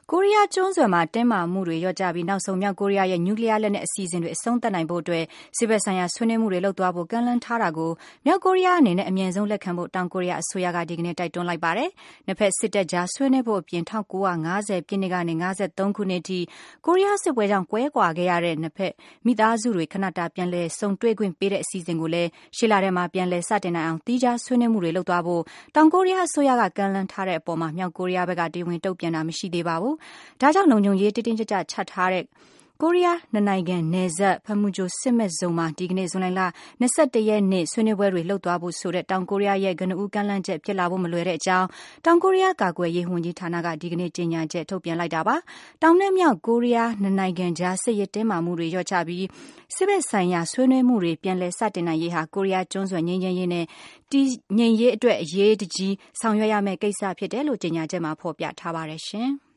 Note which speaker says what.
Speaker 1: ကိုရီးယားကျွန်းဆွယ်မှာတင်းမာမှုတွေလျော့ကျပြီးနောက်ဆုံးမြောက်ကိုရီးယားရဲ့နျူကလ িয়ারလက်နက်အစီအစဉ်တွေအဆုံးသတ်နိုင်ဖို့အတွက်စစ်ဘက်ဆိုင်ရာဆွေးနွေးမှုတွေလုပ်သွားဖို့ကမ်းလှမ်းထားတာကိုမြောက်ကိုရီးယားအနေနဲ့အမြန်ဆုံးလက်ခံဖို့တောင်ကိုရီးယားအစိုးရကဒီကနေ့တိုက်တွန်းလိုက်ပါတယ်။နှစ်ဖက်စစ်တပ်ကြားဆွေးနွေးဖို့အပြင်1950ပြည့်နှစ်ကနေ53ခုနှစ်အထိကိုရီးယားစစ်ပွဲကြောင့်ကွဲကွာခဲ့ရတဲ့နှစ်ဖက်မိသားစုတွေခဏတာပြန်လည်ဆုံတွေ့ခွင့်ပေးတဲ့အစီအစဉ်ကိုလည်းရှေ့လထဲမှာပြန်လည်စတင်နိုင်အောင်သီးခြားဆွေးနွေးမှုတွေလုပ်သွားဖို့တောင်ကိုရီးယားအစိုးရကကမ်းလှမ်းထားတဲ့အပေါ်မှာမြောက်ကိုရီးယားဘက်ကတရားဝင်တုံ့ပြန်တာမရှိသေးပါဘူး။ဒါကြောင့်လုံခြုံရေးတင်းတင်းကြပ်ကြပ်ချထားတဲ့ကိုရီးယားနှစ်နိုင်ငံနယ်စပ်ဖမှုဂျိုစစ်မဲ့ဇုံမှာဒီကနေ့ဇွန်လ21ရက်နေ့ဆွေးနွေးပွဲတွေလုပ်သွားဖို့ဆိုတဲ့တောင်ကိုရီးယားရဲ့ကနဦးကမ်းလှမ်းချက်ဖြစ်လာဖို့မလွယ်တဲ့အကြောင်းတောင်ကိုရီးယားကာကွယ်ရေးဝန်ကြီးဌာနကဒီကနေ့ကြေညာချက်ထုတ်ပြန်လိုက်တာပါ။တောင်နဲ့မြောက်ကိုရီးယားနှစ်နိုင်ငံကြားစစ်ရေးတင်းမာမှုတွေလျော့ချပြီးစစ်ဘက်ဆိုင်ရာဆွေးနွေးမှုတွေပြန်လည်စတင်နိုင်ရေးဟာကိုရီးယားကျွန်းဆွယ်ငြိမ်းချမ်းရေးနဲ့တည်ငြိမ်ရေးအတွက်အရေးတကြီးဆောင်ရွက်ရမယ့်ကိစ္စဖြစ်တယ်လို့ကြေညာချက်မှာဖော်ပြထားပါတယ်ရှင်။